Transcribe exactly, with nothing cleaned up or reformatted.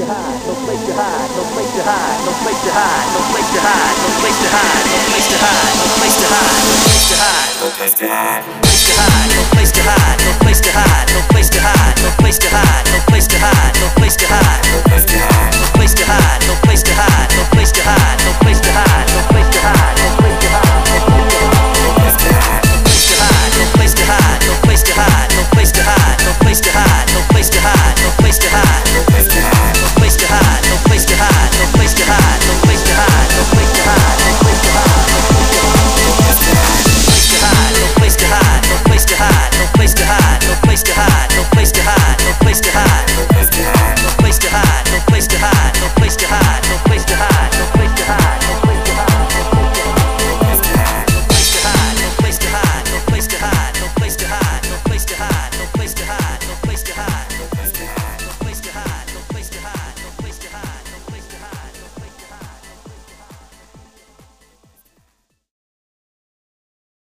to hide, no place to hide, no place to hide, no place to hide, no place to hide, no place to hide, no place to hide, no place to hide, no place to hide, no place to hide, no place to hide, no place to hide, no place to hide, no place to hide, no place to hide, no place to hide, no place to hide.